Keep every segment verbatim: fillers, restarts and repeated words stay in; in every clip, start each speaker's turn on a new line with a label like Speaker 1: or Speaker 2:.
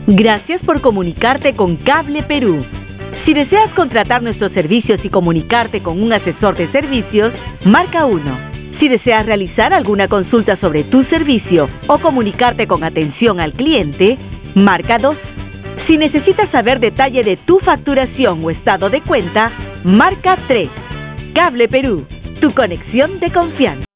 Speaker 1: Gracias por comunicarte con Cable Perú. Si deseas contratar nuestros servicios y comunicarte con un asesor de servicios, marca uno. Si deseas realizar alguna consulta sobre tu servicio o comunicarte con atención al cliente, marca dos. Si necesitas saber detalle de tu facturación o estado de cuenta, marca tres. Cable Perú, tu conexión de confianza.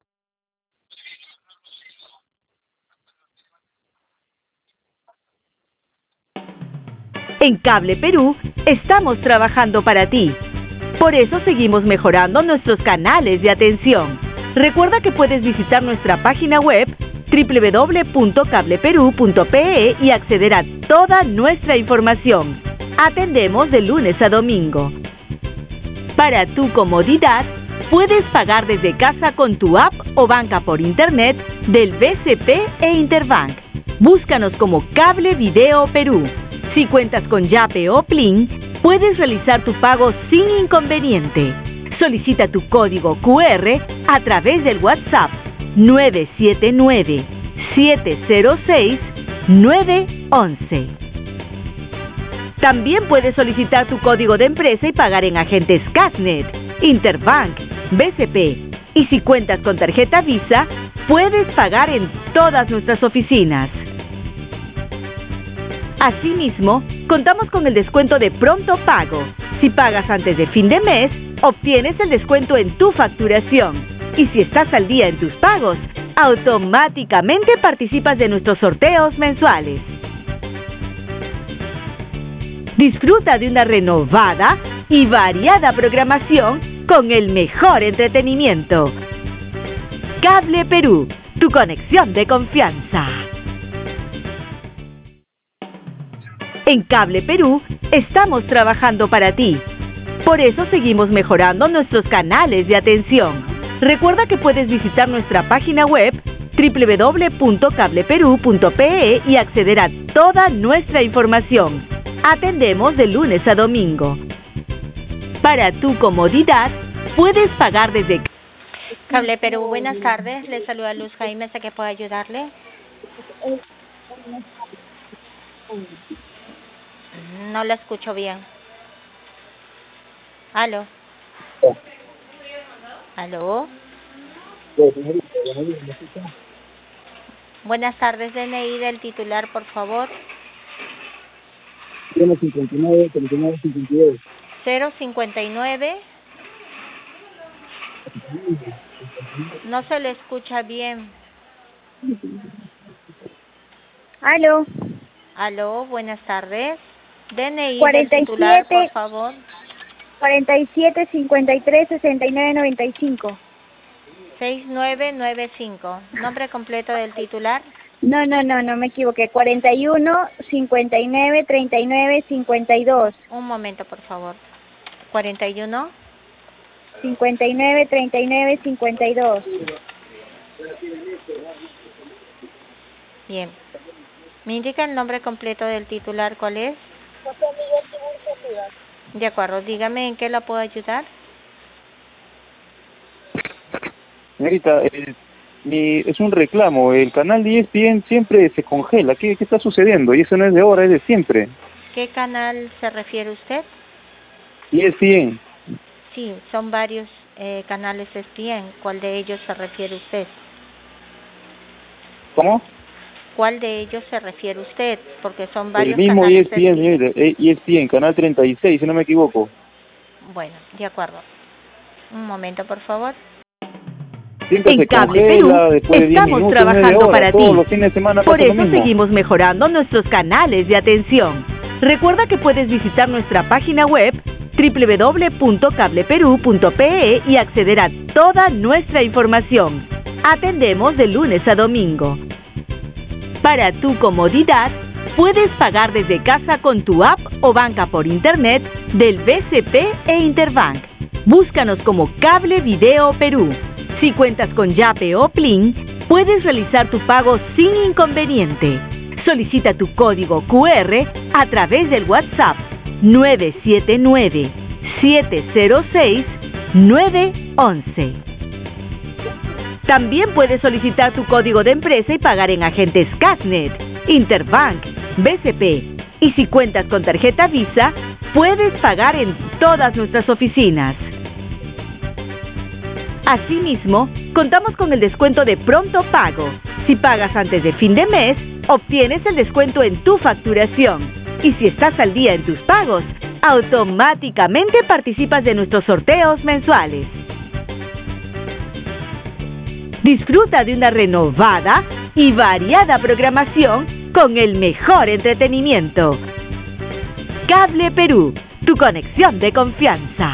Speaker 1: En Cable Perú estamos trabajando para ti. Por eso seguimos mejorando nuestros canales de atención. Recuerda que puedes visitar nuestra página web doble u doble u doble u punto cable perú punto pe e y acceder a toda nuestra información. Atendemos de lunes a domingo. Para tu comodidad, puedes pagar desde casa con tu app o banca por internet del B C P e Interbank. Búscanos como Cable Video Perú. Si cuentas con Yape o Plin, puedes realizar tu pago sin inconveniente. Solicita tu código cu erre a través del WhatsApp nueve siete nueve, siete cero seis, nueve once. También puedes solicitar tu código de empresa y pagar en agentes Casnet, Interbank, B C P. Y si cuentas con tarjeta Visa, puedes pagar en todas nuestras oficinas. Asimismo, contamos con el descuento de pronto pago. Si pagas antes de fin de mes, obtienes el descuento en tu facturación. Y si estás al día en tus pagos, automáticamente participas de nuestros sorteos mensuales. Disfruta de una renovada y variada programación con el mejor entretenimiento. Cable Perú, tu conexión de confianza. En Cable Perú estamos trabajando para ti. Por eso seguimos mejorando nuestros canales de atención. Recuerda que puedes visitar nuestra página web doble u doble u doble u punto cable perú punto pe e y acceder a toda nuestra información. Atendemos de lunes a domingo. Para tu comodidad, puedes pagar desde...
Speaker 2: Cable Perú, buenas tardes. Le saluda Luz Jaime, ¿sé que puedo ayudarle? No la escucho bien. ¿Aló? ¿Aló? Buenas tardes, D N I del titular, por favor.
Speaker 3: cero cincuenta y nueve, treinta y nueve, cincuenta y dos.
Speaker 2: cero cincuenta y nueve. No se le escucha bien.
Speaker 4: ¿Aló?
Speaker 2: ¿Aló? Buenas tardes. D N I
Speaker 4: cuarenta y
Speaker 2: del titular,
Speaker 4: siete,
Speaker 2: por favor.
Speaker 4: cuarenta y siete, cincuenta y tres, sesenta y nueve, noventa y cinco.
Speaker 2: seis nueve nueve cinco. ¿Nombre completo del titular?
Speaker 4: No, no, no, no me equivoqué. cuarenta y uno, cincuenta y nueve, treinta y nueve, cincuenta y dos.
Speaker 2: Un momento, por favor. cuarenta y uno.
Speaker 4: cincuenta y nueve, treinta y nueve, cincuenta y dos.
Speaker 2: Bien. ¿Me indica el nombre completo del titular? ¿Cuál es?
Speaker 4: José Miguel Tiburcio Rivas.
Speaker 2: De acuerdo. Dígame en qué la puedo ayudar.
Speaker 3: Señorita, eh, mi, es un reclamo. El canal de E S P N siempre se congela. ¿Qué, qué está sucediendo? Y eso no es de ahora, es de siempre.
Speaker 2: ¿Qué canal se refiere usted?
Speaker 3: E S P N.
Speaker 2: Sí, son varios eh, canales E S P N. ¿Cuál de ellos se refiere usted?
Speaker 3: ¿Cómo?
Speaker 2: ¿Cuál de ellos se refiere usted? Porque son varios
Speaker 3: El mismo
Speaker 2: canales
Speaker 3: E S P N, señorita. E S P N, canal treinta y seis, si no me equivoco.
Speaker 2: Bueno, de acuerdo. Un momento, por favor.
Speaker 3: Siempre
Speaker 1: En
Speaker 3: se
Speaker 1: Cable
Speaker 3: congela
Speaker 1: Perú
Speaker 3: después de diez
Speaker 1: estamos
Speaker 3: minutos, no es de
Speaker 1: trabajando
Speaker 3: ahora,
Speaker 1: para
Speaker 3: todos
Speaker 1: ti.
Speaker 3: los fines de semana
Speaker 1: Por
Speaker 3: pasa lo
Speaker 1: eso
Speaker 3: mismo.
Speaker 1: seguimos mejorando nuestros canales de atención. Recuerda que puedes visitar nuestra página web doble u doble u doble u punto cable perú punto pe e y acceder a toda nuestra información. Atendemos de lunes a domingo. Para tu comodidad, puedes pagar desde casa con tu app o banca por internet del B C P e Interbank. Búscanos como Cable Video Perú. Si cuentas con Yape o Plin, puedes realizar tu pago sin inconveniente. Solicita tu código cu erre a través del WhatsApp nueve siete nueve, siete cero seis, nueve once. También puedes solicitar tu código de empresa y pagar en agentes Casnet, Interbank, B C P. Y si cuentas con tarjeta Visa, puedes pagar en todas nuestras oficinas. Asimismo, contamos con el descuento de pronto pago. Si pagas antes de fin de mes, obtienes el descuento en tu facturación. Y si estás al día en tus pagos, automáticamente participas de nuestros sorteos mensuales. Disfruta de una renovada y variada programación con el mejor entretenimiento. Cable Perú, tu conexión de confianza.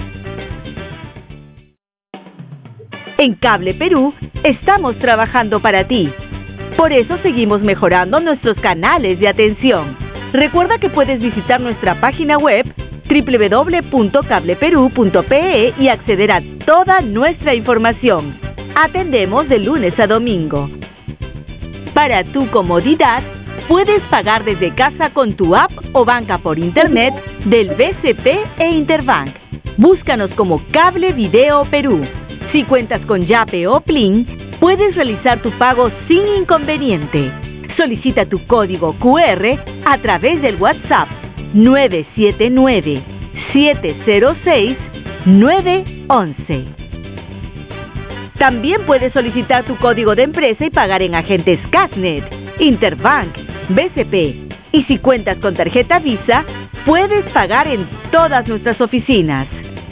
Speaker 1: En Cable Perú estamos trabajando para ti. Por eso seguimos mejorando nuestros canales de atención. Recuerda que puedes visitar nuestra página web doble u doble u doble u punto cable perú punto pe e y acceder a toda nuestra información. Atendemos de lunes a domingo. Para tu comodidad, puedes pagar desde casa con tu app o banca por internet del B C P e Interbank. Búscanos como Cable Video Perú. Si cuentas con Yape o Plin, puedes realizar tu pago sin inconveniente. Solicita tu código Q R a través del WhatsApp nueve siete nueve, siete cero seis, nueve uno uno. También puedes solicitar tu código de empresa y pagar en agentes Casnet, Interbank, B C P. Y si cuentas con tarjeta Visa, puedes pagar en todas nuestras oficinas.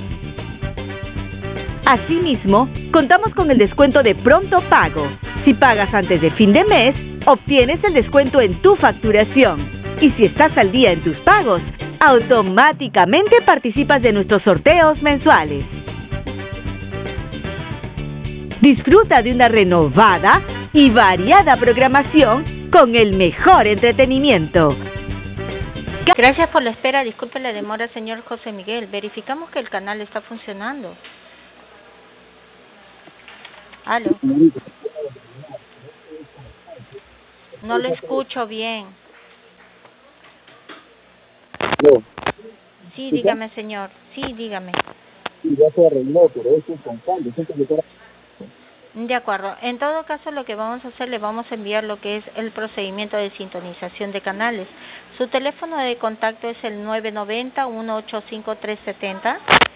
Speaker 1: Asimismo, contamos con el descuento de pronto pago. Si pagas antes de fin de mes, obtienes el descuento en tu facturación. Y si estás al día en tus pagos, automáticamente participas de nuestros sorteos mensuales. Disfruta de una renovada y variada programación con el mejor entretenimiento.
Speaker 2: Gracias por la espera. Disculpe la demora, señor José Miguel. Verificamos que el canal está funcionando. Aló. No lo escucho bien.
Speaker 3: No.
Speaker 2: Sí, dígame, señor. Sí, dígame.
Speaker 3: Sí, ya se arregló, pero eso es constante. Siempre que te...
Speaker 2: De acuerdo. En todo caso, lo que vamos a hacer, le vamos a enviar lo que es el procedimiento de sintonización de canales. Su teléfono de contacto es el nueve nueve cero, uno ocho cinco, tres siete cero.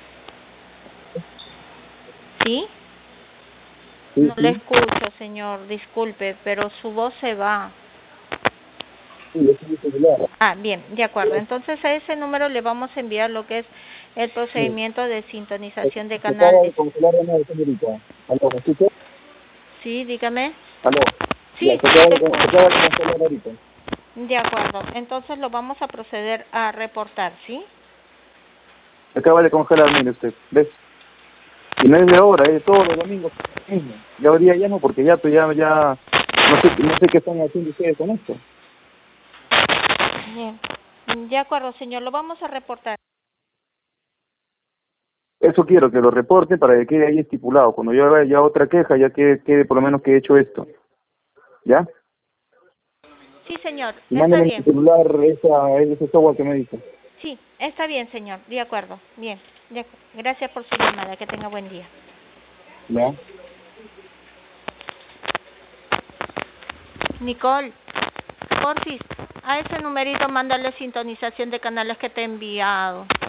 Speaker 2: ¿Sí? No le escucho, señor. Disculpe, pero su voz se va.
Speaker 3: Sí, es mi celular.
Speaker 2: Ah, bien, de acuerdo. Entonces a ese número le vamos a enviar lo que es el procedimiento de sintonización de canales.
Speaker 3: ¿Aló, me escuchas?
Speaker 2: Sí, dígame.
Speaker 3: ¿Aló?
Speaker 2: Sí,
Speaker 3: Ya,
Speaker 2: te
Speaker 3: acaba de
Speaker 2: escucho.
Speaker 3: acaba de cancelar ahorita.
Speaker 2: De acuerdo. Entonces lo vamos a proceder a reportar, ¿sí?
Speaker 3: Acaba de congelar, mire usted, ¿ves? Y no es de ahora, es de todos los domingos mismo. Ya hoy día llamo porque ya, pues ya, ya, no sé, no sé qué están haciendo ustedes con esto.
Speaker 2: Bien. De acuerdo, señor. Lo vamos a reportar.
Speaker 3: Eso quiero, que lo reporten para que quede ahí estipulado. Cuando yo haga ya otra queja, ya quede, quede por lo menos que he hecho esto. ¿Ya?
Speaker 2: Sí, señor.
Speaker 3: Y
Speaker 2: Está
Speaker 3: mándame en
Speaker 2: bien.
Speaker 3: mi celular esa, ese software que me dice.
Speaker 2: Sí, está bien, señor. De acuerdo. Bien. De acu- Gracias por su llamada. Que tenga buen día.
Speaker 3: ¿Ya?
Speaker 2: Nicole, porfis, a ese numerito mándale sintonización de canales que te he enviado.